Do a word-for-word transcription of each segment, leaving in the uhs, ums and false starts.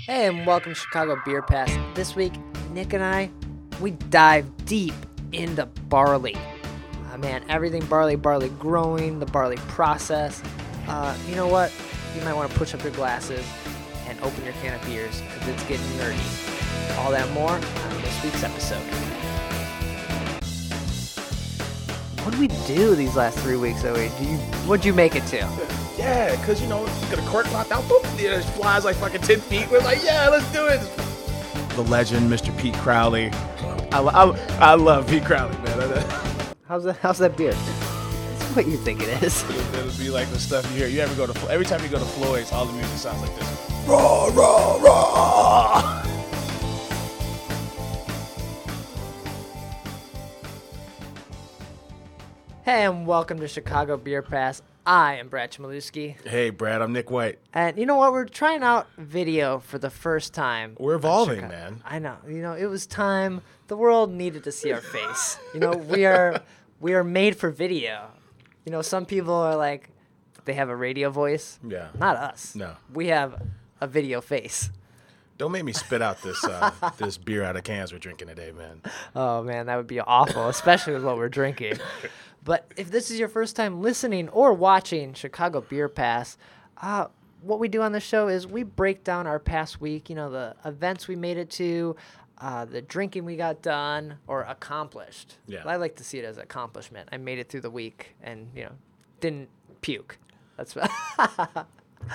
Hey, and welcome to Chicago Beer Pass. This week, Nick and I, we dive deep into barley. Uh, man, everything barley, barley growing, the barley process. Uh, you know what? You might want to push up your glasses and open your can of beers because it's getting nerdy. All that more on this week's episode. What did we do these last three weeks, Owie? Do you, what'd you make it to? Yeah, because, you know, you get a cork popped out, boop, it flies like fucking ten feet. We're like, yeah, let's do it. The legend, Mister Pete Crowley. I, I, I love Pete Crowley, man. How's that, how's that beer? It's what you think it is. It'll be like the stuff you hear. You ever go to, every time you go to Floyd's, all the music sounds like this. Raw, raw, raw. Hey, and welcome to Chicago Beer Pass. I am Brad Chmielewski. Hey, Brad, I'm Nick White. And you know what? We're trying out video for the first time. We're evolving, man. I know. You know, it was time. The world needed to see our face. You know, we are we are made for video. You know, some people are like, they have a radio voice. Yeah. Not us. No. We have a video face. Don't make me spit out this uh, this beer out of cans we're drinking today, man. Oh, man, that would be awful, especially with what we're drinking. But if this is your first time listening or watching Chicago Beer Pass, uh, what we do on the show is we break down our past week, you know, the events we made it to, uh, the drinking we got done or accomplished. Yeah. I like to see it as an accomplishment. I made it through the week and, you know, didn't puke. That's uh,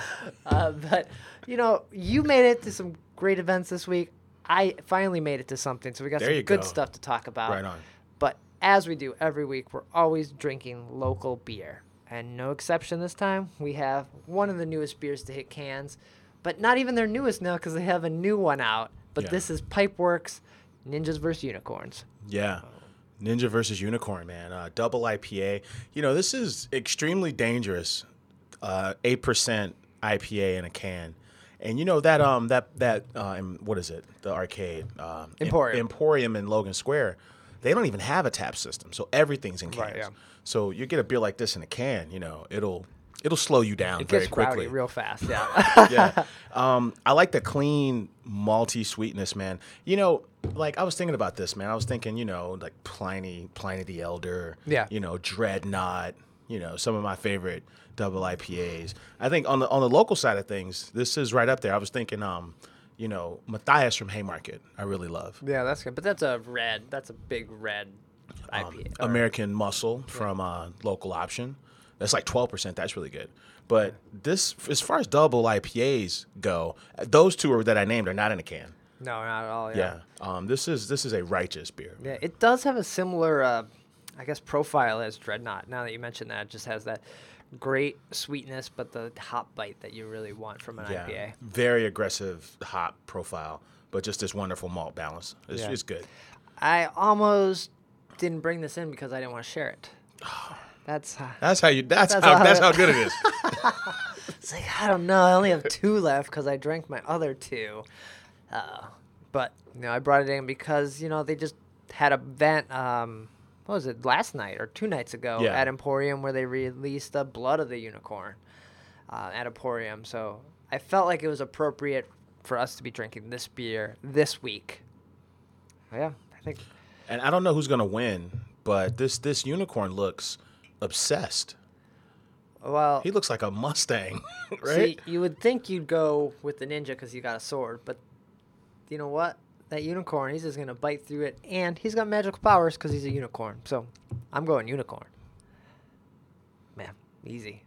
but, you know, you made it to some great events this week. I finally made it to something, so we got There some you good go. stuff to talk about. Right on. But as we do every week, we're always drinking local beer. And no exception this time, we have one of the newest beers to hit cans. But not even their newest now because they have a new one out. But Yeah. this is Pipeworks Ninjas versus Unicorns. Yeah. Ninja versus Unicorn, man. Uh, double I P A. You know, this is extremely dangerous. Uh, eight percent I P A in a can. And you know that um that that uh, em- what is it? The arcade um, Emporium. Em- Emporium in Logan Square. They don't even have a tap system, so everything's in cans. Right, yeah. So you get a beer like this in a can, you know, it'll it'll slow you down It very gets quickly. rowdy real fast, yeah. Yeah. Um, I like the clean, malty sweetness, man. You know, like I was thinking about this, man. I was thinking, you know, like Pliny, Pliny the Elder. Yeah. You know, Dreadnought. You know, some of my favorite double I P As. I think on the on the local side of things, this is right up there. I was thinking, um, you know, Matthias from Haymarket. I really love. Yeah, that's good. But that's a red. That's a big red I P A. or- American Muscle from uh, Local Option. That's like twelve percent. That's really good. But this, as far as double I P As go, those two are, that I named are not in a can. No, not at all, Yeah. Um, this is this is a righteous beer. Yeah, it does have a similar, uh, I guess, profile as Dreadnought. Now that you mention that, it just has that great sweetness, but the hop bite that you really want from an Yeah. I P A. Very aggressive hop profile, but just this wonderful malt balance. It's, Yeah. it's good. I almost didn't bring this in because I didn't want to share it. That's uh, That's how you. That's, That's how. how That's it- how good it is. it's like I don't know. I only have two left because I drank my other two. Uh, but you know, I brought it in because you know they just had an event. Um, what was it? Last night or two nights ago Yeah. at Emporium where they released the Blood of the Unicorn uh, at Emporium. So I felt like it was appropriate for us to be drinking this beer this week. Yeah, I think. And I don't know who's gonna win, but this this unicorn looks obsessed. Well, He looks like a Mustang, right? see, you would think you'd go with the ninja because you got a sword, but you know what? That unicorn, he's just gonna bite through it, and he's got magical powers because he's a unicorn. So, I'm going unicorn. Man, easy.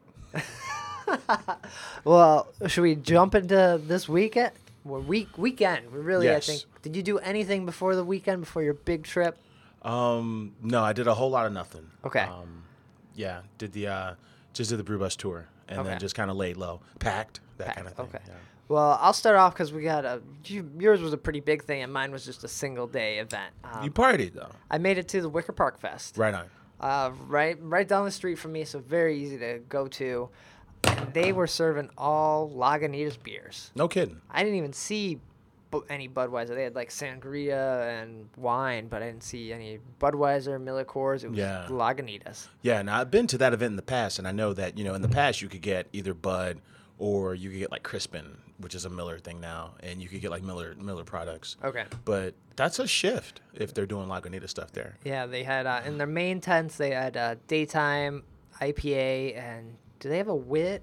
Well, should we jump into this weekend? Well, week weekend. We really, Yes. I think. Did you do anything before the weekend, before your big trip? Um, no, I did a whole lot of nothing. Okay. Um, yeah, did the uh, just did the Brew Bus tour, and Okay. then just kind of laid low, packed that Packed, kind of thing. okay. Yeah. Well, I'll start off because we got a. you- Yours was a pretty big thing, and mine was just a single day event. Um, You partied though, I made it to the Wicker Park Fest. right on. Uh, right, right down the street from me, so very easy to go to. And they were serving all Lagunitas beers. No kidding. I didn't even see bu- any Budweiser. They had like sangria and wine, but I didn't see any Budweiser, Miller Coors. It was Yeah. Lagunitas. Yeah, now I've been to that event in the past, and I know that you know in the past you could get either Bud or you could get like Crispin, which is a Miller thing now, and you could get like Miller Miller products. Okay. But that's a shift if they're doing Lagunitas stuff there. Yeah, they had uh, in their main tents they had uh, daytime I P A, and do they have a wit?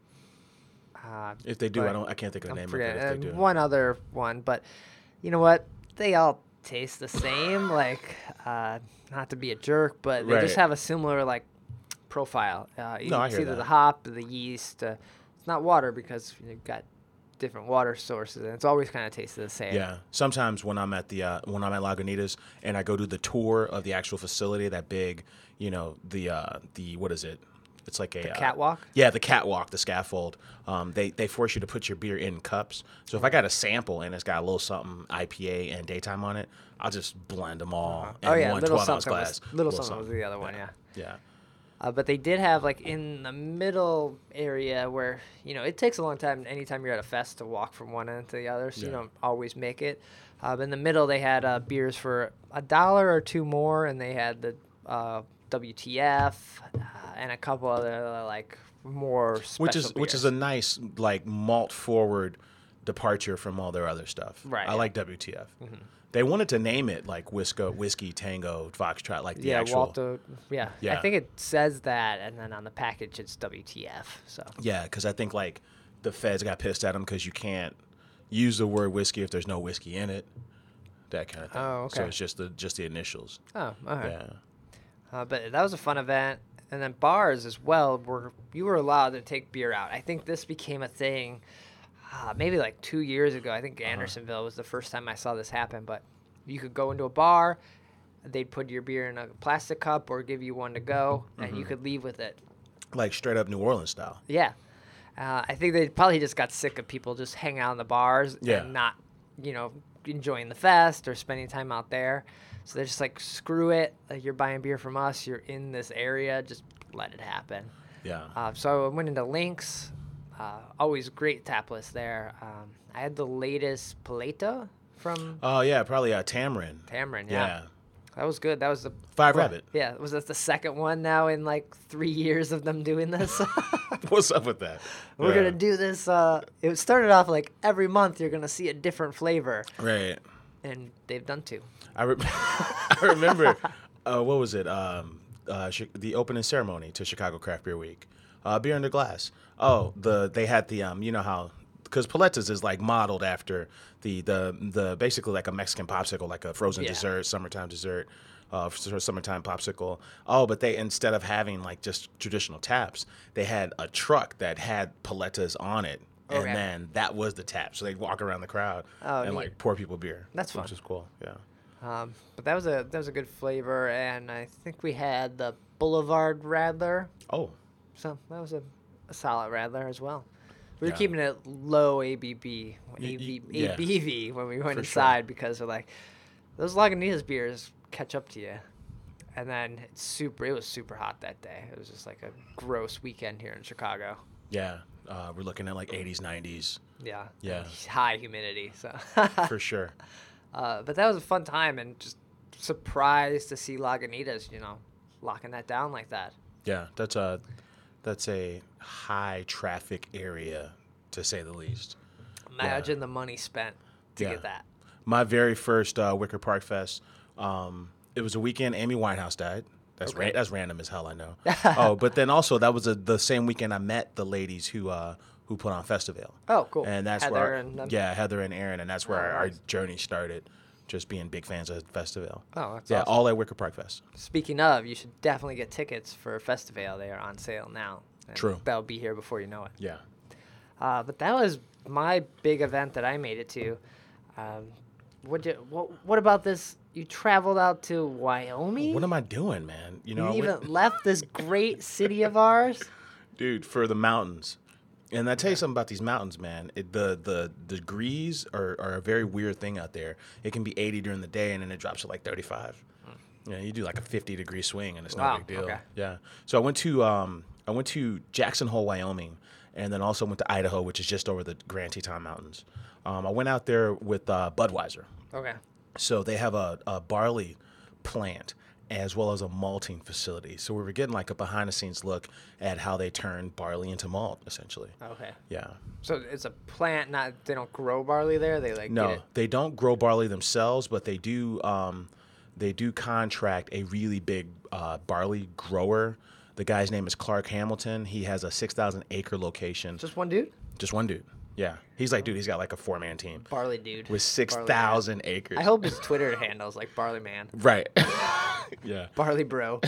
Uh, If they do, I don't. I can't think of the I'm name forgetting, of it. If and they do. one other one, but you know what? They all taste the same. Like, uh, not to be a jerk, but they Right. just have a similar like profile. Uh, No, I it's hear either that. the hop, or the yeast. Uh, it's not water because you've got different water sources, and it's always kind of tasted the same. Yeah. Sometimes when I'm at the uh, when I'm at Lagunitas and I go to the tour of the actual facility, that big, you know, the uh, the what is it? It's like a The uh, catwalk? Yeah, the catwalk, the scaffold. Um, they they force you to put your beer in cups. So if I got a sample and it's got a little something I P A and daytime on it, I'll just blend them all in Oh yeah, one little twelve ounce something. glass. Was, little something was the other one. Yeah. Yeah. Uh, but they did have like in the middle area where you know it takes a long time anytime you're at a fest to walk from one end to the other, so Yeah. you don't always make it. Uh, but in the middle, they had uh, beers for a dollar or two more, and they had the uh, W T F uh, and a couple other uh, like more special Which is which is beers. a nice like malt forward departure from all their other stuff. Right, I yeah. like W T F. They wanted to name it like Whisko, Whiskey Tango Foxtrot, like the yeah, actual. Walter. Yeah. Yeah. I think it says that, and then on the package it's W T F. So Yeah, because I think like the feds got pissed at them because you can't use the word whiskey if there's no whiskey in it. That kind of thing. Oh, So okay. it's just the just the initials. oh, all right. Yeah. Uh, but that was a fun event. And then bars as well, were you were allowed to take beer out. I think this became a thing uh, maybe like two years ago. I think Andersonville was the first time I saw this happen. But you could go into a bar, they'd put your beer in a plastic cup or give you one to go, and you could leave with it. Like straight up New Orleans style. Yeah. Uh, I think they probably just got sick of people just hanging out in the bars Yeah. and not, you know, enjoying the fest or spending time out there. So they're just like, screw it. Like, you're buying beer from us. You're in this area. Just let it happen. Yeah. Uh, so I went into Lynx. Uh, always great tap list there. Um, I had the latest Paleta from Oh yeah, probably uh, Tamarind. Tamarind. Yeah. Yeah. That was good. That was the Five well, Rabbit. Yeah. Was that the second one now in like three years of them doing this? What's up with that? We're Yeah. gonna do this. Uh, it started off like every month you're gonna see a different flavor, Right. and they've done two. I, re- I remember, uh, what was it? Um, uh, Chi- the opening ceremony to Chicago Craft Beer Week. Uh, beer under glass. Oh, the they had the um, you know how, because Paletas is like modeled after the the the basically like a Mexican popsicle, like a frozen Yeah. dessert, summertime dessert, uh, sort of summertime popsicle. Oh, but they instead of having like just traditional taps, they had a truck that had Paletas on it. And Okay. then that was the tap. So they'd walk around the crowd Oh, and neat. like pour people beer. That's fun. Which is cool. Yeah. Um, but that was a that was a good flavor, and I think we had the Boulevard Radler, Oh. so that was a, a solid Radler as well. We were Yeah. keeping it low A B B, Y- A B, y- yeah. A B V when we went For sure. inside because we're like, those Lagunitas beers catch up to you. And then it's super. It was super hot that day. It was just like a gross weekend here in Chicago. Yeah, uh, we're looking at like eighties, nineties, Yeah. Yeah. High humidity. So. for sure. Uh, but that was a fun time, and just surprised to see Lagunitas, you know, locking that down like that. Yeah, that's a that's a high traffic area to say the least. Imagine the money spent to Yeah. get that. My very first uh, Wicker Park Fest, um, it was a weekend Amy Winehouse died. That's Okay. ra- that's random as hell, I know. Oh, but then also that was a, the same weekend I met the ladies who uh, who put on Festival. Oh, cool. And that's Heather where, and them? yeah, Heather and Aaron, and that's where Oh, our, our nice. journey started. Just being big fans of Festival. Oh, that's yeah, awesome. all at Wicker Park Fest. Speaking of, you should definitely get tickets for Festival. They are on sale now. And True. They'll be here before you know it. Yeah. Uh, but that was my big event that I made it to. Um, what, you, what, what about this? You traveled out to Wyoming? What am I doing, man? You know, I you went- even left this great city of ours? dude, for the mountains. And I tell you something about these mountains, man. It, the the degrees are, are a very weird thing out there. It can be eighty during the day, and then it drops to like thirty-five. You know, you do like a fifty degree swing, and it's Wow, no big deal. okay. Yeah. So I went to um I went to Jackson Hole, Wyoming, and then also went to Idaho, which is just over the Grand Teton Mountains. Um, I went out there with uh, Budweiser. Okay. So they have a, a barley plant as well as a malting facility. So we were getting like a behind the scenes look at how they turn barley into malt, essentially. Okay. Yeah. So it's a plant, not they don't grow barley there. They like No, get it. they don't grow barley themselves, but they do. Um, they do contract a really big uh, barley grower. The guy's name is Clark Hamilton. He has a six thousand acre location. Just one dude. Just one dude. Yeah. He's like, dude, he's got like a four man team Barley dude. with six thousand acres. I hope his Twitter handle's like Barley Man. Right. Yeah. Barley Bro.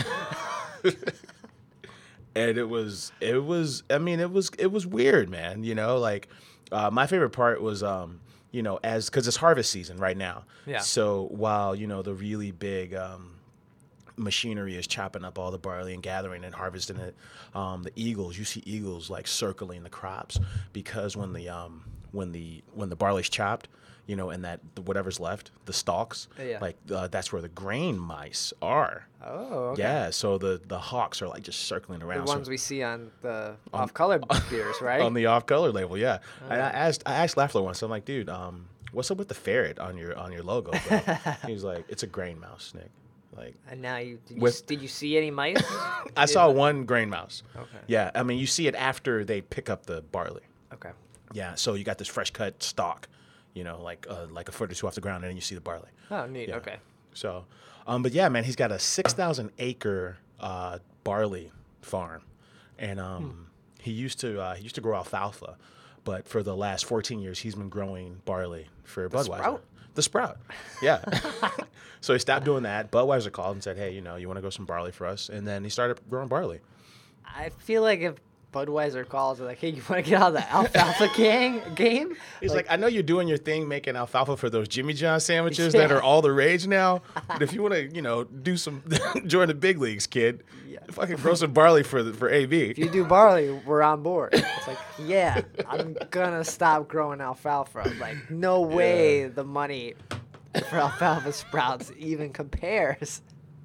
And it was, it was, I mean, it was, it was weird, man. You know, like uh, my favorite part was, um, you know, as, cause it's harvest season right now. Yeah. So while, you know, the really big, um, machinery is chopping up all the barley and gathering and harvesting it, um, the eagles, you see eagles like circling the crops because when the, um, when the, when the barley's chopped, you know, and that whatever's left, the stalks, Yeah. like uh, that's where the grain mice are. Oh, okay. Yeah, so the, the hawks are like just circling The around. ones so, we see on the off-color beers, right? on the off-color label, yeah. Oh, And I asked I asked Lafleur once. I'm like, dude, um, what's up with the ferret on your on your logo, bro? He was like, it's a grain mouse, Nick. Like, and now you did, you With- did you see any mice? I saw one grain mouse. Okay. Yeah, I mean, you see it after they pick up the barley. Okay. Yeah, so you got this fresh cut stalk, you know, like uh, like a foot or two off the ground, and then you see the barley. Oh, neat. Yeah. Okay. So, um, but yeah, man, he's got a six thousand acre uh, barley farm, and um, Hmm. he used to uh, he used to grow alfalfa, but for the last fourteen years, he's been growing barley for Budweiser. Sprout? The Sprout, yeah. So he stopped doing that. Budweiser called and said, "Hey, you know, you want to grow some barley for us?" And then he started growing barley. I feel like if Budweiser calls, they're like, "Hey, you want to get out of the alfalfa gang game?" He's like, I know you're doing your thing making alfalfa for those Jimmy John sandwiches that Yeah. are all the rage now. But if you want to, you know, do some, join the big leagues, kid, Yeah. fucking grow some barley for the, for A B. If you do barley, we're on board. It's like, yeah, I'm gonna stop growing alfalfa. Like, no way the money for alfalfa sprouts even compares.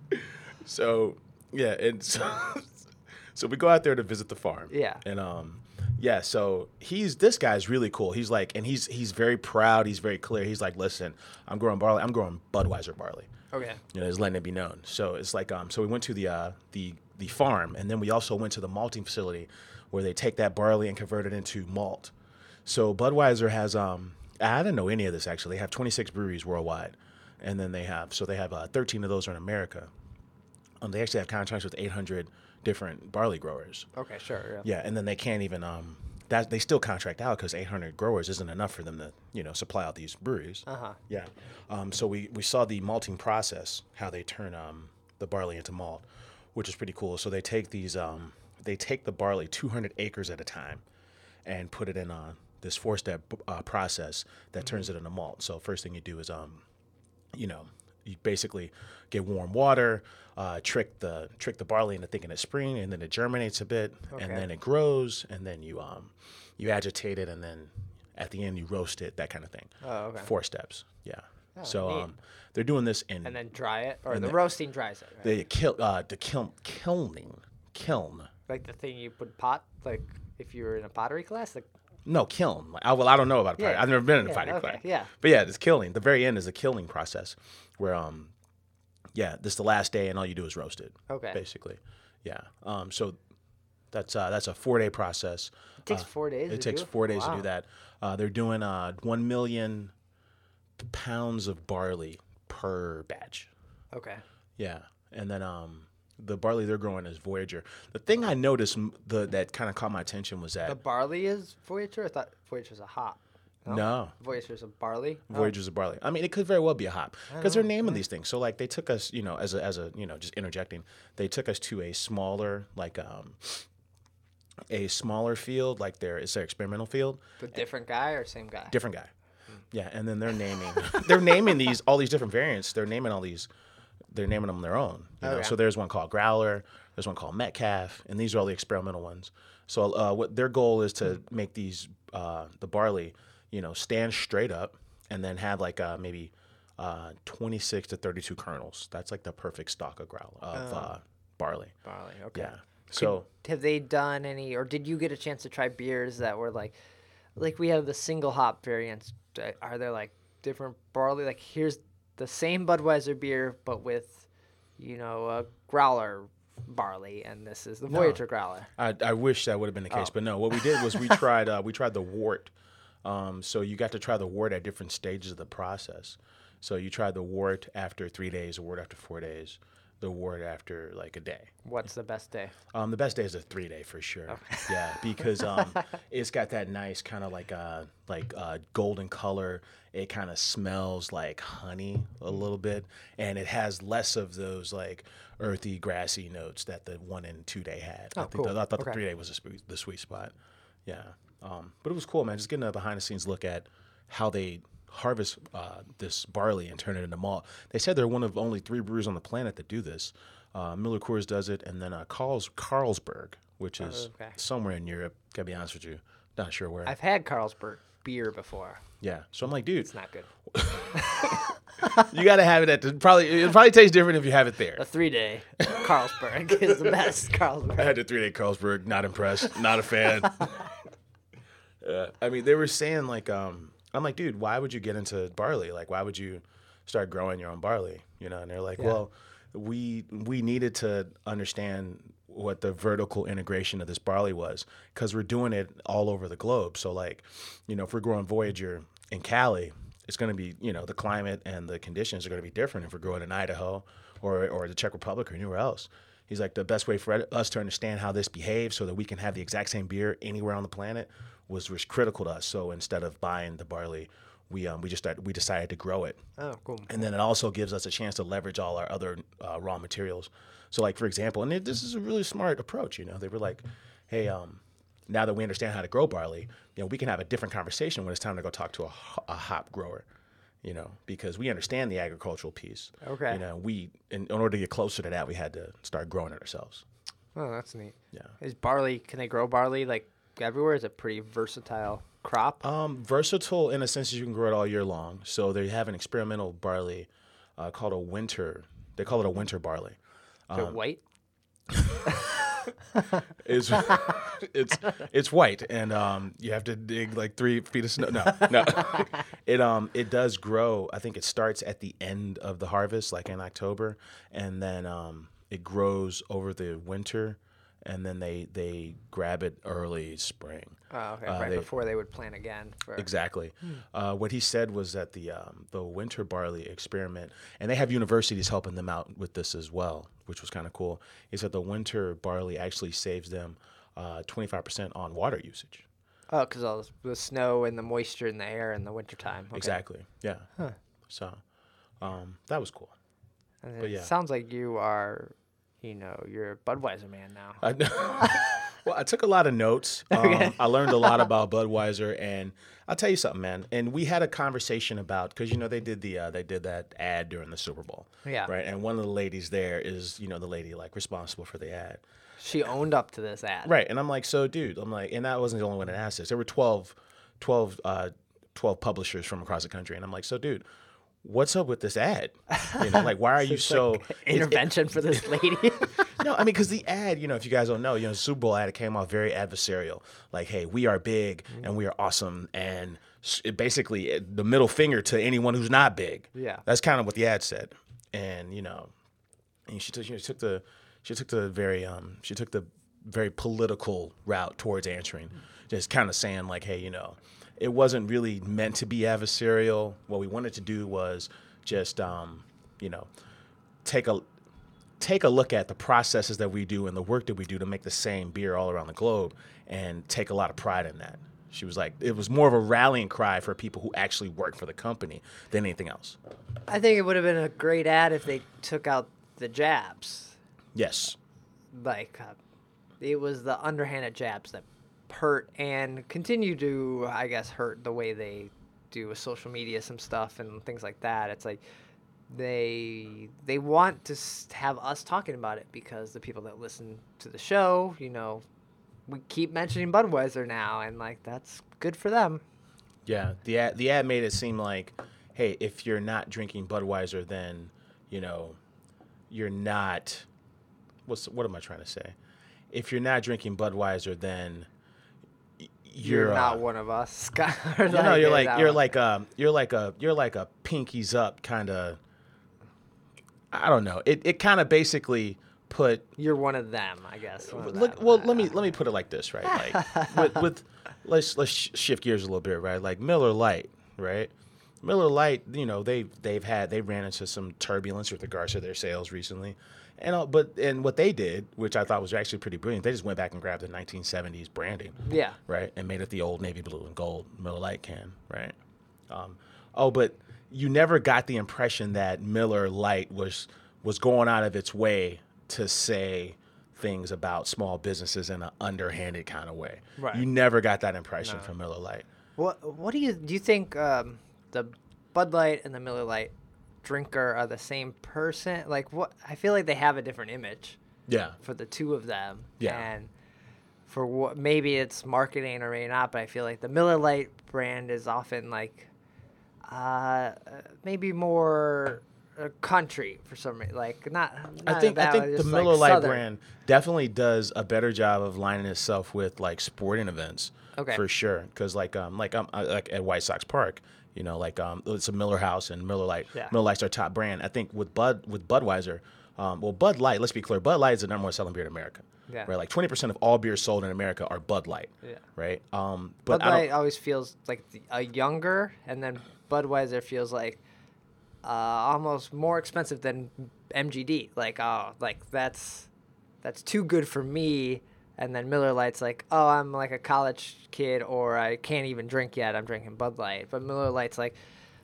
So, yeah, and so, so we go out there to visit the farm. Yeah. And um, yeah, so he's this guy's really cool. He's like, and he's he's very proud. He's very clear. He's like, listen, I'm growing barley. I'm growing Budweiser barley. Okay. You know, he's letting it be known. So it's like, um, so we went to the uh, the the farm, and then we also went to the malting facility, where they take that barley and convert it into malt. So Budweiser has, um, I didn't know any of this actually. They have twenty-six breweries worldwide, and then they have, so they have uh, thirteen of those are in America. Um, they actually have contracts with eight hundred different barley growers. Okay, sure. Yeah. Yeah, and then they can't even um, that they still contract out because eight hundred growers isn't enough for them to, you know, supply out these breweries. Uh huh. Yeah. Um, so we, we saw the malting process, how they turn um, the barley into malt, which is pretty cool. So they take these, um, they take the barley two hundred acres at a time and put it in uh, this four-step uh, process that turns it into malt. So first thing you do is, um, you know, you basically get warm water, uh, trick the trick the barley into thinking it's spring, and then it germinates a bit, Okay. and then it grows, and then you um, you agitate it, and then at the end you roast it, that kind of thing. Oh, okay. Four steps, yeah. Oh, so neat. um, they're doing this in And then dry it, or And the then- roasting dries it, right? the kil uh, the kiln kilning kiln. Like the thing you put pot, like if you were in a pottery class, like No, kiln. Like, I, well, I don't know about a Yeah. pottery. I've never been in a Yeah, pottery okay, class. yeah. But yeah, it's kilning. The very end is the kilning process, where um, yeah, this is the last day, and all you do is roast it. Okay. Basically, yeah. Um, so that's uh, that's a four day process. it takes Uh, four days. It to takes do four days to Wow. do that. Uh, they're doing uh one million pounds of barley per batch. Okay. Yeah, and then um, the barley they're growing is Voyager. The thing I noticed m- the that kind of caught my attention was that The barley is Voyager. I thought Voyager's a hop. no. Voyager's a barley. Oh, Voyagers of barley. I mean, it could very well be a hop because they're naming these things. So, like, they took us, you know, as a, as a, you know, just interjecting, they took us to a smaller, like, um, a smaller field, like their, it's their experimental field, The different guy or same guy? different guy. Yeah, and then they're naming, they're naming these all these different variants. They're naming all these, they're naming them their own. You know? Okay. So there's one called Growler, there's one called Metcalf, and these are all the experimental ones. So, uh, what their goal is to make these, uh, the barley, you know, stand straight up, and then have like uh, maybe uh, twenty-six to thirty-two kernels. That's like the perfect stock of growl of uh, barley. Barley. Okay. Yeah. So Have they done any, or did you get a chance to try beers that were like, like we have the single hop variants? Uh, Are there like different barley? Like here's the same Budweiser beer, but with you know, a growler barley, and this is the Voyager No. growler. I, I wish that would have been the case, Oh. but no. What we did was we tried uh, we tried the wort. Um, so you got to try the wort at different stages of the process. So you tried the wort after three days, the wort after four days, the wort after like a day. What's the best day? Um, the best day is a three day for sure. Okay. Yeah, because um, it's got that nice kind of like uh like uh, golden color. It kind of smells like honey a little bit, and it has less of those like earthy, grassy notes that the one and two day had. Oh, I think cool. the, I thought Okay. the three day was the sweet, the sweet spot. Yeah, um, but it was cool, man. Just getting a behind the scenes look at how they harvest uh, this barley and turn it into malt. They said they're one of only three brewers on the planet that do this. Uh, Miller Coors does it, and then uh, Carls, Carlsberg, which is Oh, okay. somewhere in Europe. Gotta be honest with you, not sure where. I've had Carlsberg beer before. yeah, so I'm like, dude, It's not good. you gotta have it at the probably. It probably tastes different if you have it there. The three day Carlsberg is the best I Carlsberg. had the three day Carlsberg. Not impressed. Not a fan. uh, I mean, they were saying like, um, I'm like, dude, why would you get into barley? Like, why would you start growing your own barley? You know, and they're like, Yeah. well, we we needed to understand what the vertical integration of this barley was because we're doing it all over the globe. So like, you know, if we're growing Voyager in Cali, it's going to be, you know, the climate and the conditions are going to be different if we're growing in Idaho or or the Czech Republic or anywhere else. He's like, the best way for us to understand how this behaves so that we can have the exact same beer anywhere on the planet was, was critical to us. So instead of buying the barley, we um we just started, we decided to grow it. Oh, cool. And then it also gives us a chance to leverage all our other uh, raw materials. So, like, for example, and it, this is a really smart approach, you know, they were like, hey, um, now that we understand how to grow barley, you know, we can have a different conversation when it's time to go talk to a, ho- a hop grower, you know, because we understand the agricultural piece. Okay. You know, we, in, in order to get closer to that, we had to start growing it ourselves. Oh, that's neat. Yeah. Is barley, can they grow barley like everywhere? Is it a pretty versatile crop? Um, versatile in a sense that you can grow it all year long. So they have an experimental barley uh, called a winter, they call it a winter barley. Is it white? It's it's it's white, and um, you have to dig like three feet of snow. No, no. It um it does grow. I think it starts at the end of the harvest, like in October, and then um it grows over the winter, and then they they grab it early spring. Oh, okay. Uh, right they- before they would plant again. For, Exactly. Uh, what he said was that the um, the winter barley experiment, and they have universities helping them out with this as well, which was kind of cool. He said the winter barley actually saves them uh, twenty-five percent on water usage. Oh, because all the snow and the moisture in the air in the wintertime. Okay. Exactly. Yeah. So um, that was cool. And But it yeah. sounds like you are, you know, you're a Budweiser man now. I know. Well, I took a lot of notes. Um, I learned a lot about Budweiser, and I'll tell you something, man. And we had a conversation about because you know they did the uh, they did that ad during the Super Bowl, Yeah. right? And one of the ladies there is you know the lady like responsible for the ad, She owned up to this ad. right? And I'm like, so dude, I'm like, and I wasn't the only one that asked this. There were twelve, twelve, uh, twelve publishers from across the country, and I'm like, so dude, what's up with this ad? You know, like why are you It's so like intervention for this lady. No, I mean, because the ad, you know, if you guys don't know, you know, the Super Bowl ad, it came off very adversarial. Like, hey, we are big and we are awesome. And s- it basically, it, the middle finger to anyone who's not big. Yeah. That's kind of what the ad said. And, you know, and she took, she took the, she took the very, um, she took the very political route towards answering, just kind of saying like, hey, you know, it wasn't really meant to be adversarial. What we wanted to do was just, um, you know, take a, take a look at the processes that we do and the work that we do to make the same beer all around the globe and take a lot of pride in that. She was like, it was more of a rallying cry for people who actually work for the company than anything else. I think it would have been a great ad if they took out the jabs. Yes. Like, uh, it was the underhanded jabs that hurt and continue to, I guess, hurt the way they do with social media, some stuff and things like that. It's like they they want to s- have us talking about it because the people that listen to the show, you know, we keep mentioning Budweiser now, and like that's good for them. Yeah. The ad, the ad made it seem like, hey, if you're not drinking Budweiser, then, you know, you're not, what's, what am I trying to say? If you're not drinking Budweiser, then y- You're, you're, not uh, one of us. You know, you're like you're like a you're like a you're like a pinkies up kind of. I don't know. It it kind of basically put. You're one of them, I guess. Look, well, let me let me put it like this, right? Like with, with let's let's shift gears a little bit, right? Like Miller Lite, right? Miller Lite, you know, they they've had they ran into some turbulence with regards to their sales recently, and uh, but and what they did, which I thought was actually pretty brilliant, they just went back and grabbed the nineteen seventies branding, Yeah. right, and made it the old navy blue and gold Miller Lite can, right? Um, oh, but you never got the impression that Miller Lite was was going out of its way to say things about small businesses in an underhanded kind of way. Right. You never got that impression No. from Miller Lite. What What do you do? You think um, the Bud Light and the Miller Lite drinker are the same person? Like, what? I feel like they have a different image Yeah. for the two of them. Yeah. And for what maybe it's marketing or maybe not, but I feel like the Miller Lite brand is often like uh, maybe more uh, country for some reason. Like not. not I think I that think way, the just, Miller like, Lite Southern. brand definitely does a better job of lining itself with like sporting events. Okay. For sure, because like um like um uh, like at White Sox Park, you know, like um it's a Miller House and Miller Lite. Yeah. Miller Lite's our top brand. I think with Bud with Budweiser, um well Bud Light. Let's be clear, Bud Light is the number one selling beer in America. Yeah. Right, like twenty percent of all beers sold in America are Bud Light. Yeah. Right. Um, but Bud I Light don't. always feels like the, a younger, and then Budweiser feels like uh, almost more expensive than M G D. Like, oh, like that's that's too good for me. And then Miller Lite's like, oh, I'm like a college kid, or I can't even drink yet. I'm drinking Bud Light. But Miller Lite's like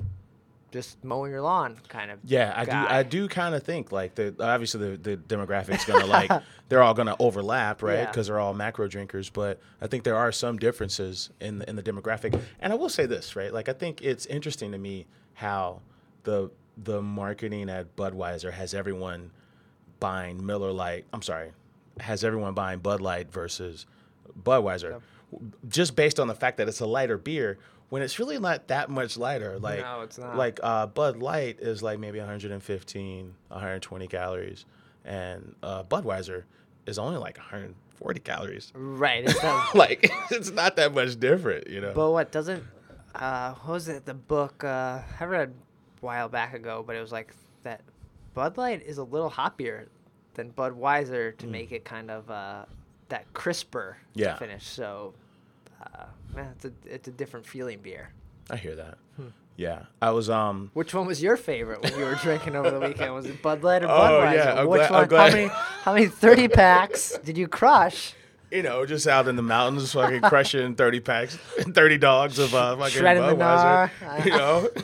just mowing your lawn kind of. Yeah, I guy. do. I do kind of think like the obviously the, the demographics gonna like they're all gonna overlap, right? Yeah. Because they're all macro drinkers. But I think there are some differences in the, in the demographic. And I will say this, right? Like I think it's interesting to me how the the marketing at Budweiser has everyone buying Miller Lite. I'm sorry, has everyone buying Bud Light versus Budweiser, Yep. just based on the fact that it's a lighter beer. When it's really not that much lighter, like No, it's not. like uh, Bud Light is like maybe one hundred fifteen, one hundred twenty calories, and uh, Budweiser is only like one hundred forty calories. Right. It's not, Like it's not that much different, you know. but what doesn't? Uh, what was it? The book uh, I read a while back ago, but it was like that. Bud Light is a little hoppier than Budweiser to make it kind of uh, that crisper Yeah. finish. So, uh, man, it's a it's a different feeling beer. I hear that. Yeah, I was um. Which one was your favorite when you were drinking over the weekend? Was it Bud Light or Oh, Budweiser? yeah, I'm Which glad- I'm one? glad. How many how many thirty packs did you crush? You know, just out in the mountains, fucking crushing thirty packs, thirty dogs of uh, fucking Shredding the Budweiser. gnar. You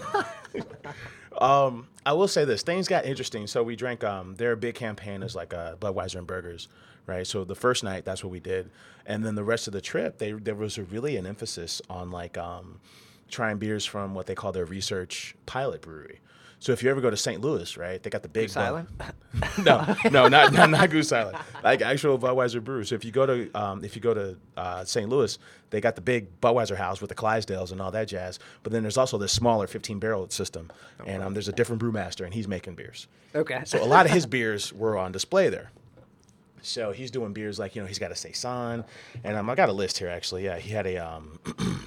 know. um, I will say this: things got interesting. So we drank. Um, their big campaign is like uh, Budweiser and burgers, right? So the first night, that's what we did, and then the rest of the trip, they there was a, really an emphasis on like um, trying beers from what they call their research pilot brewery. So if you ever go to Saint Louis, right, they got the big Goose Bud- Island? no, no, not, not not Goose Island. Like actual Budweiser brews. So if you go to um, if you go to uh, Saint Louis, they got the big Budweiser house with the Clydesdales and all that jazz. But then there's also this smaller fifteen barrel system, and um, there's a different brewmaster, and he's making beers. Okay. So a lot of his beers were on display there. So he's doing beers like, you know, he's got a Saison, and um, I got a list here actually. Yeah, he had a um,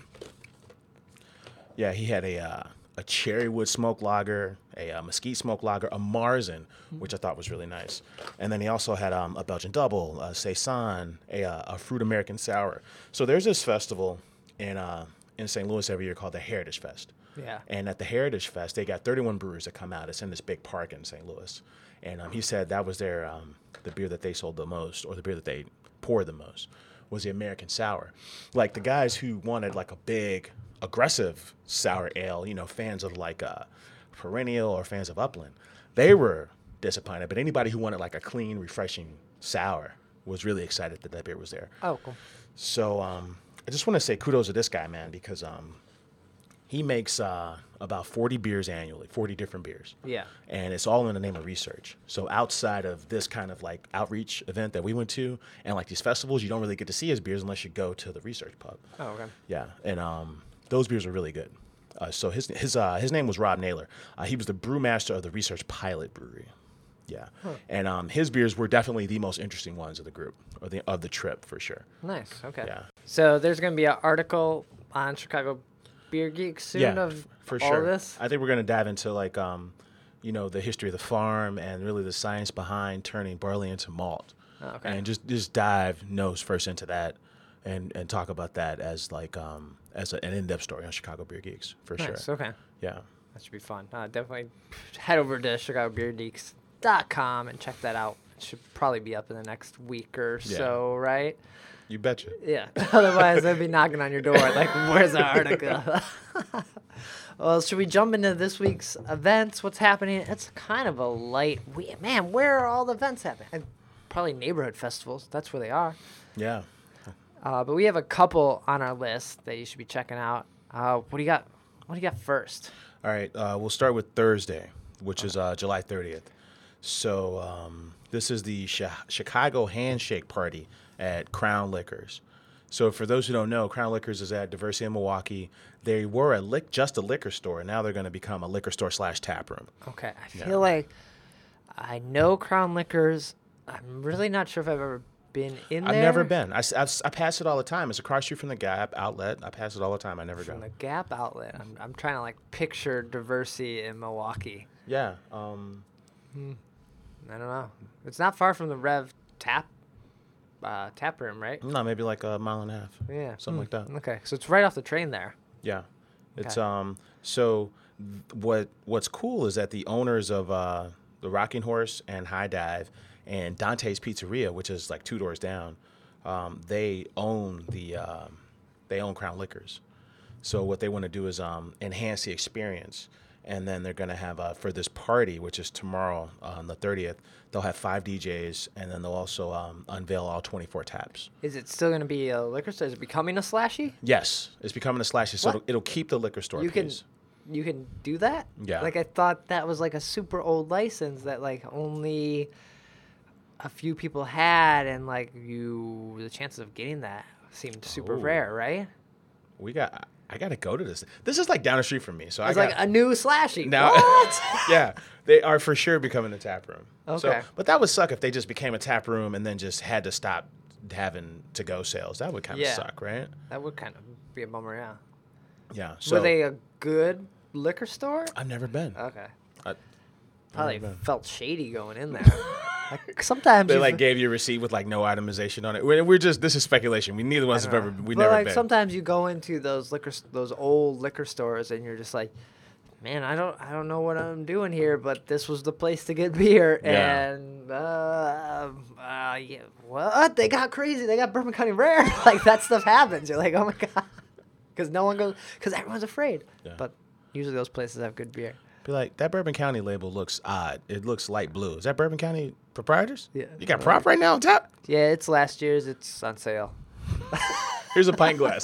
yeah, he had a uh, a cherrywood smoke lager, a uh, mesquite smoke lager, a Marzen, which I thought was really nice, and then he also had um, a Belgian double, a Saison, a uh, a fruit American sour. So there's this festival in uh, in Saint Louis every year called the Heritage Fest. Yeah. And at the Heritage Fest, they got thirty-one brewers that come out. It's in this big park in Saint Louis. And um, he said that was their um, the beer that they sold the most, or the beer that they poured the most, was the American Sour. Like the guys who wanted like a big, aggressive sour ale, you know, fans of like uh, Perennial or fans of Upland, they were disappointed. But anybody who wanted like a clean, refreshing sour was really excited that that beer was there. Oh, cool. So um, I just want to say kudos to this guy, man, because um, he makes uh, about forty beers annually, forty different beers. Yeah. And it's all in the name of research. So outside of this kind of like outreach event that we went to and like these festivals, you don't really get to see his beers unless you go to the research pub. Oh, okay. Yeah. And um, those beers are really good. Uh, so his his uh, his name was Rob Naylor. Uh, he was the brewmaster of the Research Pilot Brewery. Yeah. Huh. And um, his beers were definitely the most interesting ones of the group, or the of the trip for sure. Nice. Okay. Yeah. So there's going to be an article on Chicago Beer Geek soon Yeah, of for all sure. this. I think we're gonna dive into like um, you know, the history of the farm and really the science behind turning barley into malt. Oh, okay. And just just dive nose first into that, and and talk about that as like um as a, an in-depth story on Chicago Beer Geeks for Nice. sure. Okay. Yeah. That should be fun. Uh, definitely head over to chicago beer geeks dot com and check that out. It should probably be up in the next week or Yeah. so, right? You betcha. Yeah. Otherwise, they'd be knocking on your door like, where's the article? Well, should we jump into this week's events? What's happening? It's kind of a light week. Man, where are all the events happening? Uh, Probably neighborhood festivals. That's where they are. Yeah. Uh, but we have a couple on our list that you should be checking out. Uh, what do you got? What do you got first? All right. Uh, we'll start with Thursday, which is uh, July thirtieth. So um, this is the Chi- Chicago Handshake Party at Crown Liquors. So for those who don't know, Crown Liquors is at Diversity in Milwaukee. They were a lic- just a liquor store, and now they're going to become a liquor store slash tap room. Okay. I feel Yeah. like I know Crown Liquors. I'm really not sure if I've ever been in I've there. never been. I, s- I've s- I pass it all the time. It's across street from the Gap outlet. I pass it all the time. I never From go. the Gap outlet. I'm, I'm trying to like picture Diversity in Milwaukee. Yeah. Um, I don't know. It's not far from the Rev tap uh, tap room, right? no, maybe like a mile and a half. Yeah. Something like that. Okay. So it's right off the train there. Yeah. It's Okay. um so th- what what's cool is that the owners of uh the Rocking Horse and High Dive and Dante's Pizzeria, which is like two doors down, um, they own the um, they own Crown Liquors. So what they want to do is um, enhance the experience, and then they're going to have uh, for this party, which is tomorrow on the thirtieth. They'll have five D Js, and then they'll also um, unveil all twenty-four taps. Is it still going to be a liquor store? Is it becoming a slashy? Yes, it's becoming a slashy, so What? it'll, it'll keep the liquor store You can, piece. you can do that. Yeah. Like I thought that was like a super old license that like only a few people had, and like you, the chances of getting that seemed super Oh. rare, right? We got. I got to go to this. This is like down the street from me, so It's I like got, a new slashy. now. What? Yeah, they are for sure becoming a tap room. So, Okay. but that would suck if they just became a tap room and then just had to stop having to go sales. That would kind of Yeah. suck, right? That would kind of be a bummer, yeah. Yeah. So Were they a good liquor store? I've never been. Okay. I- Probably never been. felt shady going in there. Like sometimes They you like f- gave you a receipt with like no itemization on it. We're, we're just this is speculation. We neither of us I have don't ever. know. We but never like been. sometimes you go into those liquor, s- those old liquor stores, and you're just like, man, I don't, I don't know what I'm doing here, but this was the place to get beer, Yeah. and uh, uh, yeah, what? They got crazy. They got Bourbon County Rare. Like that stuff happens. You're like, oh my god, because no one goes, because everyone's afraid. Yeah. But usually those places have good beer. Be like, that Bourbon County label looks odd. It looks light blue. Is that Bourbon County proprietors? Yeah. You got prop right now on top? Yeah, it's last year's. It's on sale. Here's a pint glass.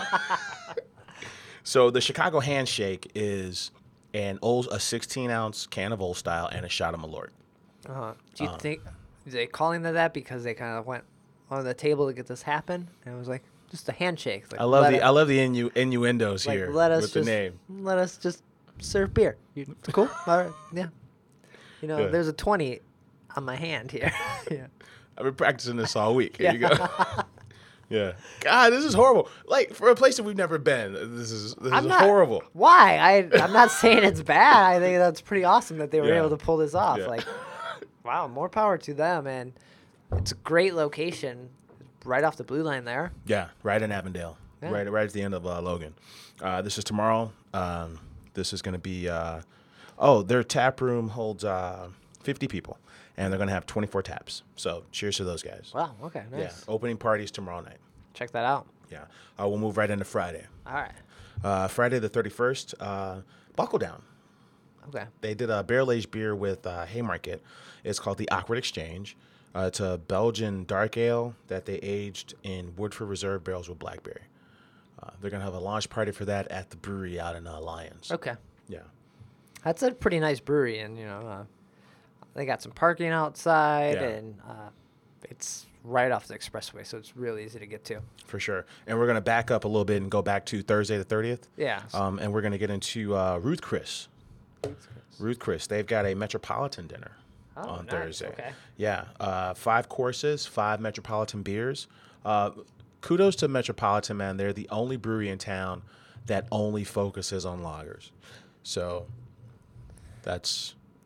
So the Chicago Handshake is an old, a sixteen ounce can of Old Style and a shot of Malort. Uh-huh. Do you Uh. think are they calling it that because they kind of went on the table to get this happen, and it was like just a handshake? Like, I love let the it- I love the innu- innuendos like, here let us with just the name. let us just serve beer. You, cool, all right, yeah. You know, Good. there's a twenty on my hand here. yeah. I've been practicing this all week. Here you Yeah. go. Yeah. God, this is horrible. Like for a place that we've never been, this is this I'm is not- horrible. Why? I I'm not saying it's bad. I think that's pretty awesome that they were Yeah. able to pull this off. Yeah. Like, wow, more power to them, and it's a great location, right off the blue line there. Yeah, right in Avondale, Yeah. right right at the end of uh, Logan. Uh, this is tomorrow. Um, this is going to be. Uh, oh, their tap room holds uh, fifty people, and they're going to have twenty-four taps. So cheers to those guys. Wow. Okay. Nice. Yeah, opening parties tomorrow night. Check that out. Yeah, uh, we'll move right into Friday. All right. Uh, Friday the thirty-first, uh, Buckle Down. Okay. They did a barrel aged beer with uh, Haymarket. It's called the Awkward Exchange. Uh, it's a Belgian dark ale that they aged in Woodford Reserve barrels with blackberry. Uh, they're gonna have a launch party for that at the brewery out in uh, Lyons. Okay. Yeah, That's a pretty nice brewery, and you know, uh, they got some parking outside, Yeah. and uh, it's right off the expressway, so it's real easy to get to. for sure. And we're gonna back up a little bit and go back to Thursday the thirtieth. Yeah. Um, and we're gonna get into uh, Ruth Chris. Ruth Chris. They've got a Metropolitan dinner Oh, on nice. Thursday. Okay. Yeah, uh, five courses, five Metropolitan beers. Uh, kudos to Metropolitan, man. They're the only brewery in town that only focuses on lagers. So that's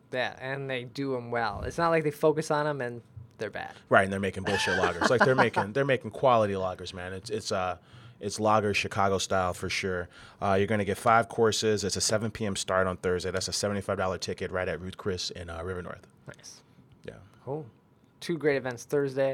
Yeah, and they do them well. It's not like they focus on them and they're bad. Right, and they're making bullshit lagers. Like they're making they're making quality lagers, man. It's it's uh it's lager Chicago style for sure. Uh, you're gonna get five courses. It's a seven p.m. start on Thursday. That's a seventy-five dollars ticket right at Ruth Chris in uh, River North. Nice. Yeah. Cool. Two great events Thursday.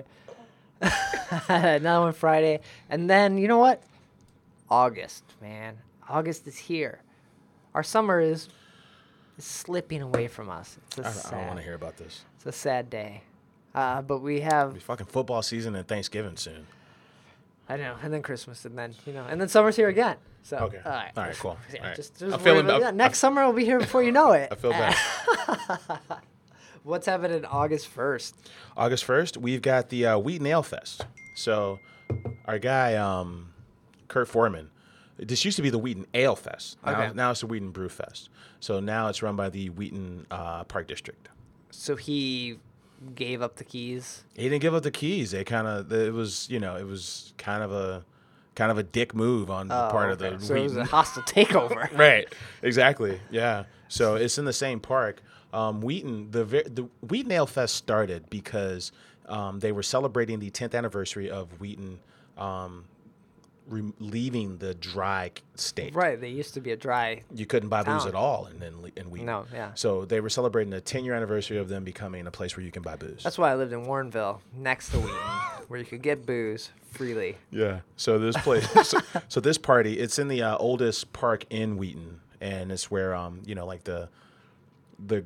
Another one Friday. And then, you know what? August, man. August is here. Our summer is, is slipping away from us. It's a I, sad, I don't want to hear about this. It's a sad day. Uh, but we have... It'll be fucking football season and Thanksgiving soon. I know. And then Christmas. And then, you know, and then summer's here again. So, Okay. All right. All right, cool. Yeah, All right. Just, just I'm feeling worry about bad. that. Next summer will be here before you know it. I feel bad. What's happening August first? August first, we've got the uh, Wheaton Ale Fest. So our guy, um, Kurt Foreman, this used to be the Wheaton Ale Fest. Now, Okay. now it's the Wheaton Brew Fest. So now it's run by the Wheaton uh, Park District. So he gave up the keys. He didn't give up the keys. They kind of, it was, you know, it was kind of a, kind of a dick move on the Oh, part okay. of the So it was Wheaton. a hostile takeover. Right. Exactly. Yeah. So it's in the same park. Um, Wheaton, the ve- the Wheaton Ale Fest started because um, they were celebrating the tenth anniversary of Wheaton um, re- leaving the dry state. Right. They used to be a dry. You couldn't buy booze Town. at all in, in, in Wheaton. No, yeah. So they were celebrating the ten-year anniversary of them becoming a place where you can buy booze. That's why I lived in Warrenville, next to Wheaton, where you could get booze freely. Yeah. So this place, so, so this party, it's in the uh, oldest park in Wheaton, and it's where um you know like the the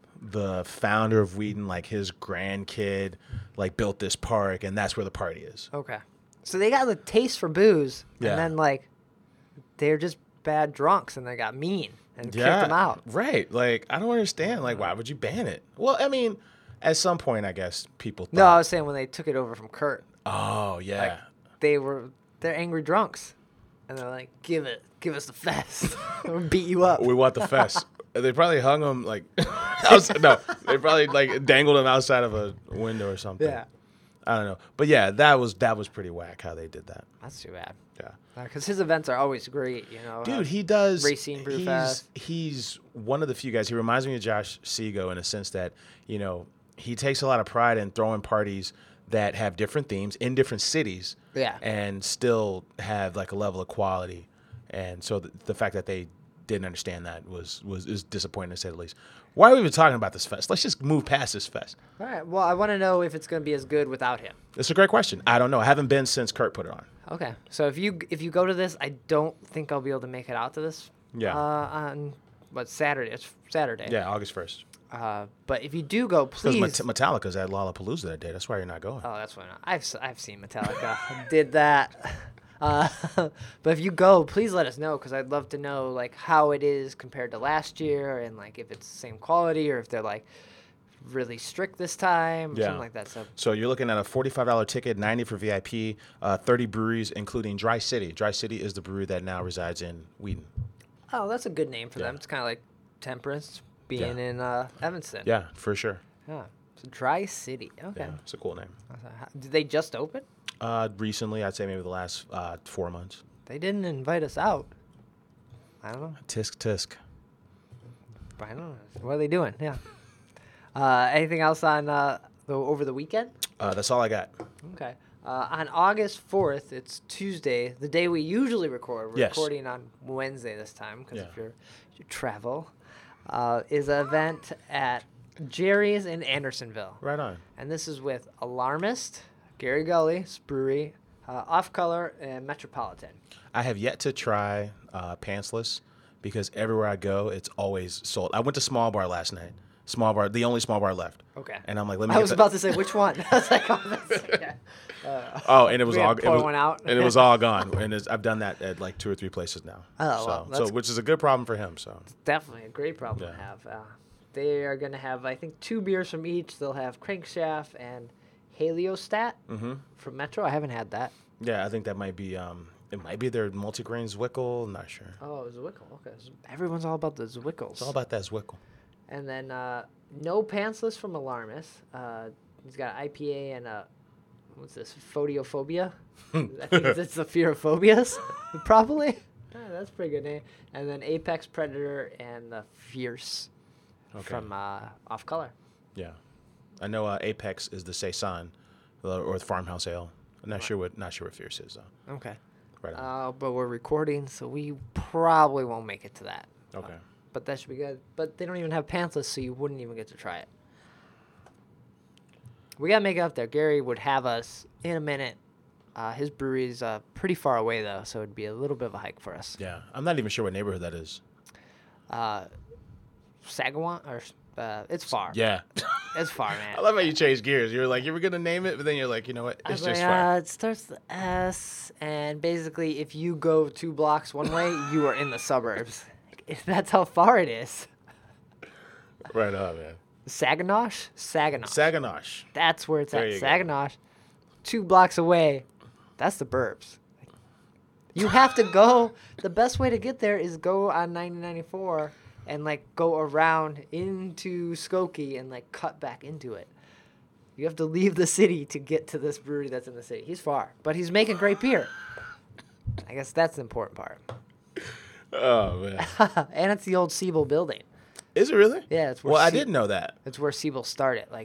the founder of Wheaton, like his grandkid, like built this park, and that's where the party is. Okay. So they got the taste for booze, Yeah. and then like they're just bad drunks, and they got mean and kicked them out. Right. Like I don't understand. Like why would you ban it? Well, I mean, at some point, I guess people. Thought, No, I was saying when they took it over from Kurt, Oh yeah. like they were they're angry drunks, and they're like, "Give it, give us the fest, we'll beat you up." We want the fest. They probably hung him like, outside, no, they probably like dangled him outside of a window or something. Yeah, I don't know, but yeah, that was that was pretty whack how they did that. that's too bad. Yeah, Because his events are always great, you know. uh, dude, he does. Racine Brew he's Fest. he's one of the few guys. He reminds me of Josh Seago in a sense that you know he takes a lot of pride in throwing parties that have different themes in different cities. Yeah. and still have like a level of quality, and so the, the fact that they didn't understand that was was is disappointing to say the least. Why are we even talking about this fest? Let's just move past this fest. All right. Well, I want to know if it's going to be as good without him. It's a great question. I don't know. I haven't been since Kurt put it on. Okay. So if you if you go to this, I don't think I'll be able to make it out to this. Yeah. Uh, on what Saturday? It's Saturday. Yeah, August first. Uh, but if you do go, Because please. Metallica's at Lollapalooza that day. That's why you're not going. Oh, that's why not. I've s- I've seen Metallica. Did that. Uh, but if you go, please let us know because I'd love to know like how it is compared to last year and like if it's the same quality or if they're like really strict this time or Yeah. something like that. So So you're looking at a forty-five dollars ticket, ninety dollars for V I P, uh, thirty breweries, including Dry City. Dry City is the brewery that now resides in Wheaton. oh, that's a good name for Yeah. them. It's kind of like Temperance being Yeah. in uh, Evanston. Yeah, for sure. Yeah. So Dry City. Okay. Yeah, it's a cool name. Did they just open? Uh, recently, I'd say maybe the last uh, four months. They didn't invite us out. I don't know. Tisk tisk. I don't know. What are they doing? Yeah. Uh, anything else on uh, the over the weekend? Uh, that's all I got. Okay. Uh, on August fourth, it's Tuesday, the day we usually record. We're Yes. recording on Wednesday this time because Yeah. if you're if you travel, uh, is an event at Jerry's in Andersonville. Right on. And this is with Alarmist, Gary Gully's brewery, uh, Off Color, and Metropolitan. I have yet to try uh, Pantsless because everywhere I go, it's always sold. I went to Small Bar last night. Small Bar, the only Small Bar left. Okay. And I'm like, let me. I get was the- about to say which one. I was like, oh, that's okay. Uh, Oh, and it was we had all to it pour was, one out. and it was all gone. And it's, I've done that at like two or three places now. Oh, so, well, so that's- which is a good problem for him. So Definitely a great problem to Yeah. have. Uh, they are going to have, I think, two beers from each. They'll have Crankshaft and Heliostat mm-hmm. from Metro. I haven't had that. yeah, I think that might be um, it might be their multigrain Zwickel. I'm not sure. Oh, Zwickel. Okay. So everyone's all about the Zwickels. It's all about that Zwickel. And then uh, no pantsless from Alarmist. Uh, he's got an I P A and a, what's this, Phobiophobia? I think it's the fear of phobias, probably. Yeah, that's a pretty good name. And then Apex Predator and the Fierce. Okay. from uh, Off Color. Yeah, I know uh, Apex is the Saison, uh, or the Farmhouse Ale. I'm not Right. sure what not sure what Fierce is though. Okay. Right on. Uh, but we're recording, so we probably won't make it to that. Okay. Uh, but that should be good. But they don't even have pamphlets, so you wouldn't even get to try it. We gotta make it up there. Gary would have us in a minute. Uh, his brewery's uh, pretty far away though, so it'd be a little bit of a hike for us. Yeah, I'm not even sure what neighborhood that is. Uh, Sagawam, or uh, it's far. Yeah. It's far, man. I love how you change gears. You're like, you were going to name it, but then you're like, you know what? I It's was just like, far. uh, it starts with the S, and basically, if you go two blocks one way, you are in the suburbs. That's how far it is. Right on, man. Saginaw? Saginaw. Saginaw. That's where it's There at. you go. Saginaw. Two blocks away. That's the burbs. You have to go. The best way to get there is go on ninety ninety-four and like go around into Skokie and like cut back into it. You have to leave the city to get to this brewery that's in the city. He's far, but he's making great beer. I guess that's the important part. Oh, man. And it's the old Siebel building. Is it really? Yeah, it's where Well, I Sie- didn't know that. It's where Siebel started, like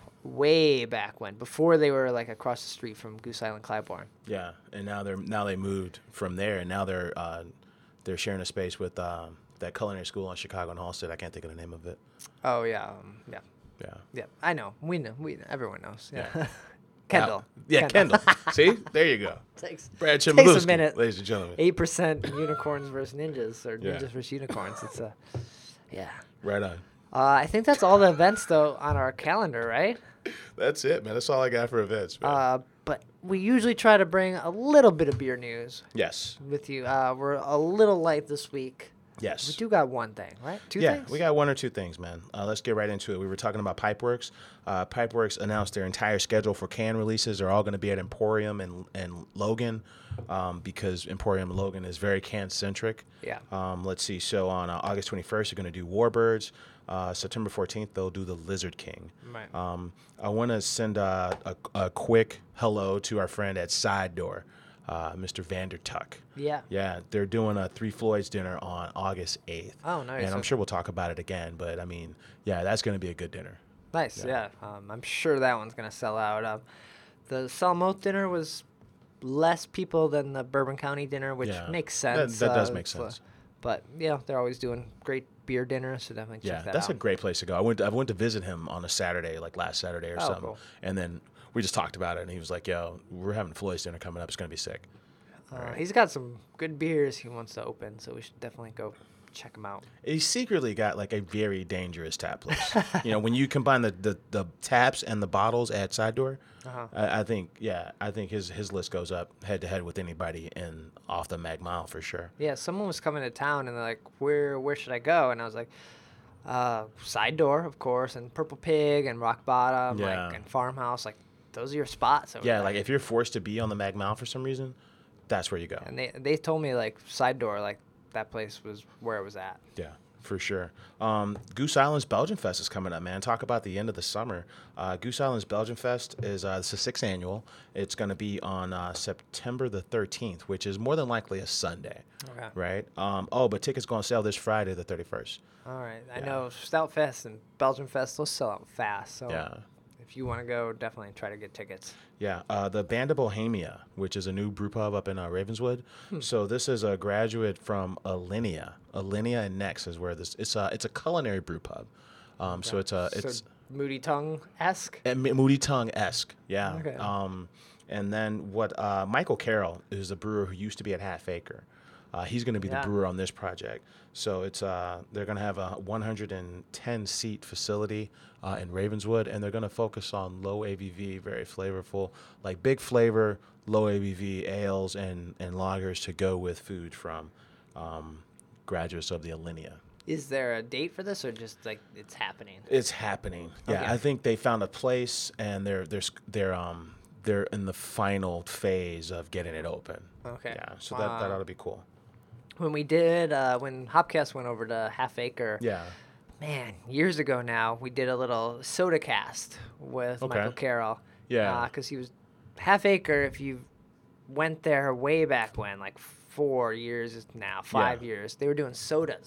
way back when, before they were like across the street from Goose Island Clybourne. Yeah, and now they're now they moved from there, and now they're uh, they're sharing a space with um, that culinary school in Chicago and Halstead. I can't think of the name of it. Oh yeah, um, yeah, Yeah. yeah. I know. We know. We know. Everyone knows. Yeah. Yeah. Kendall. Uh, yeah, Kendall. See, there you go. takes Brad takes a Chmielewski, minute. ladies and gentlemen. Eight percent unicorns versus ninjas, or Yeah. ninjas versus unicorns. It's a, yeah. Right on. Uh, I think that's all the events though on our calendar, right? That's it, man. That's all I got for events, man. Uh, but we usually try to bring a little bit of beer news yes. with you. Uh, we're a little light this week. Yes. We do got one thing, right? Two yeah, things? we got one or two things, man. Uh, let's get right into it. We were talking about Pipeworks. Uh, Pipeworks announced their entire schedule for can releases. They're all going to be at Emporium and and Logan, um, because Emporium and Logan is very can-centric. Yeah. Um, let's see. So on uh, August twenty-first, they're going to do Warbirds. Uh, September fourteenth, they'll do the Lizard King. Right. Um, I want to send uh, a, a quick hello to our friend at Side Door, uh, Mister Vandertuck. Yeah. Yeah, they're doing a Three Floyds dinner on August eighth. Oh, nice. And I'm Okay. sure we'll talk about it again, but I mean, yeah, that's going to be a good dinner. Nice, yeah. Um, I'm sure that one's going to sell out. Um, the Salamoth dinner was less people than the Bourbon County dinner, which Yeah. makes That- sense. that does uh, make so- sense. But, yeah, they're always doing great beer dinners, so definitely Yeah, check that that's out. a great place to go. I went to, I went to visit him on a Saturday, like last Saturday or Oh, something. cool. And then we just talked about it, and he was like, yo, we're having Floyd's dinner coming up. It's going to be sick. Uh, He's got some good beers he wants to open, so we should definitely go check him out. He secretly got like a very dangerous tap list. You know, when you combine the, the, the taps and the bottles at Side Door, Uh-huh. I, I think, yeah, I think his, his list goes up head to head with anybody in off the Mag Mile for sure. Yeah, someone was coming to town, and they're like, where where should I go? And I was like, uh, Side Door, of course, and Purple Pig, and Rock Bottom, Yeah. like, and Farmhouse. Like, those are your spots over Yeah, there. like if you're forced to be on the Mag Mile for some reason, that's where you go. And they they told me, like, Side Door, like, that place was where it was at. Yeah, for sure. Um, Goose Island's Belgian Fest is coming up, man. Talk about the end of the summer. Uh, Goose Island's Belgian Fest is uh, it's the sixth annual. It's going to be on uh, September the thirteenth, which is more than likely a Sunday, Okay. right? Um, oh, but tickets going to sell this Friday the thirty-first. All right. I Yeah. know Stout Fest and Belgian Fest, those sell out fast. So Yeah. if you want to go, definitely try to get tickets. Yeah, uh, the Band of Bohemia, which is a new brew pub up in uh, Ravenswood. So this is a graduate from Alinea. Alinea and Next is where this. It's a it's a culinary brew pub. Um, So it's a it's so Moody Tongue esque. a M- Moody Tongue esque. Yeah. Okay. Um, and then what? Uh, Michael Carroll is a brewer who used to be at Half Acre. Uh, he's going to be Yeah. the brewer on this project. So it's uh, they're going to have a one hundred ten seat facility uh, in Ravenswood, and they're going to focus on low A B V, very flavorful, like big flavor, low A B V ales and and lagers to go with food from um, graduates of the Alinea. Is there a date for this, or just like it's happening? It's happening. Yeah, Okay. I think they found a place, and they're they're sc- they're um they're in the final phase of getting it open. Okay. Yeah, so that that Wow. ought to be cool. When we did, uh, when Hopcast went over to Half Acre, Yeah. man, years ago now, we did a little soda cast with Okay. Michael Carroll. Yeah. Because he was Half Acre, if you went there way back when, like four years now, five Yeah. years, they were doing sodas.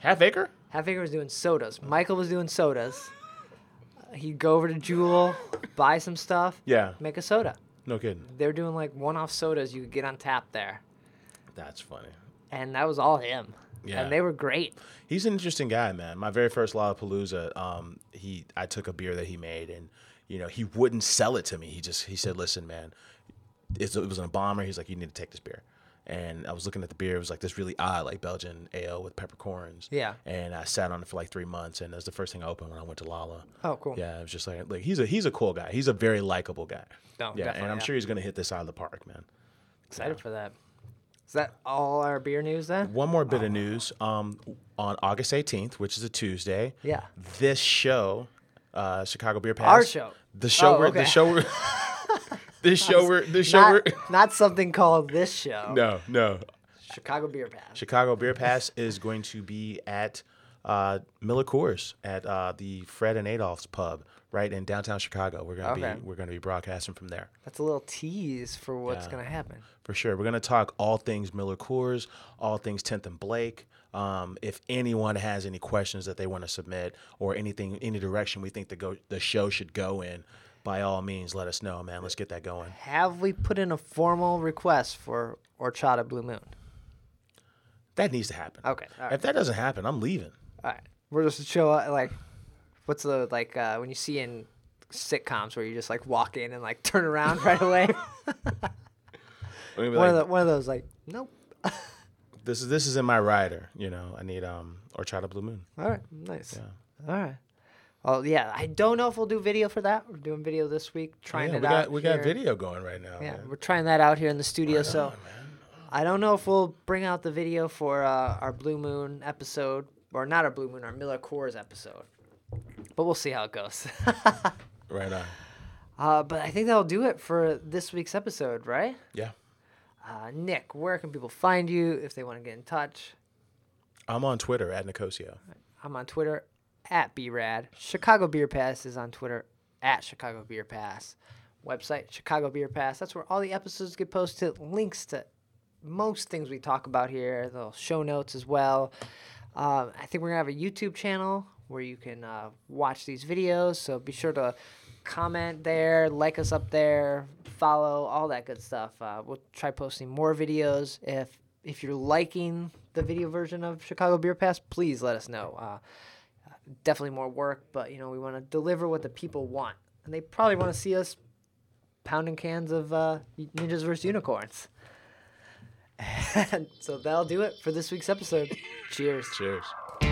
Half Acre? Half Acre was doing sodas. Michael was doing sodas. Uh, he'd go over to Jewel, buy some stuff, Yeah. make a soda. No kidding. They were doing like one-off sodas you could get on tap there. That's funny. And that was all him. Yeah. And they were great. He's an interesting guy, man. My very first Lollapalooza, um, he I took a beer that he made, and you know he wouldn't sell it to me. He just he said, "Listen, man, it's, it was in a bomber." He's like, "You need to take this beer." And I was looking at the beer. It was like this really odd, like Belgian ale with peppercorns. Yeah. And I sat on it for like three months, and that was the first thing I opened when I went to Lala. Oh, cool. Yeah, it was just like like he's a he's a cool guy. He's a very likable guy. No, yeah, definitely, and I'm yeah. sure he's gonna hit this out of the park, man. Excited for that. Is that all our beer news then? One more bit of news. Um, on August eighteenth, which is a Tuesday. Yeah. This show, uh, Chicago Beer Pass. Our show. The show. Oh, we're, okay. The show. We're, this show. We're, this show. Not, We're, not something called this show. no, no. Chicago Beer Pass. Chicago Beer Pass is going to be at uh, Miller Coors at uh, the Fred and Adolph's pub right in downtown Chicago. We're gonna Okay. be we're gonna be broadcasting from there. That's a little tease for what's Yeah. going to happen. For sure. We're going to talk all things Miller Coors, all things tenth and Blake. Um, if anyone has any questions that they want to submit or anything, any direction we think the go the show should go in, by all means, let us know, man. Let's get that going. Have we put in a formal request for Horchata Blue Moon? That needs to happen. Okay. All right. If that doesn't happen, I'm leaving. All right. We're just show uh, like, what's the like uh, when you see in sitcoms where you just like walk in and like turn around right away. We're gonna be one of like, the one of those like nope. this is this is in my rider. You know, I need um Horchata Blue Moon. All right. Nice. Yeah. All right. Well, yeah. I don't know if we'll do video for that. We're doing video this week. Trying yeah, it we out. got we here. got video going right now. Yeah, man. we're trying that out here in the studio. Right so on, man. I don't know if we'll bring out the video for uh, our Blue Moon episode, or not our Blue Moon, our Miller Coors episode. But we'll see how it goes. Right on. uh, but I think that'll do it for this week's episode, right? Yeah. Uh, Nick, where can people find you if they want to get in touch? I'm on Twitter at Nicosio. I'm on Twitter at B Rad. Chicago Beer Pass is on Twitter at Chicago Beer Pass. Website, Chicago Beer Pass. That's where all the episodes get posted. Links to most things we talk about here. The show notes as well. Um, I think we're going to have a YouTube channel where you can uh, watch these videos. So be sure to comment there, like us up there, follow, all that good stuff. Uh, we'll try posting more videos. If if you're liking the video version of Chicago Beer Pass, please let us know. Uh, definitely more work, but you know we want to deliver what the people want, and they probably want to see us pounding cans of uh, Ninjas versus Unicorns. And so that'll do it for this week's episode. Cheers. Cheers.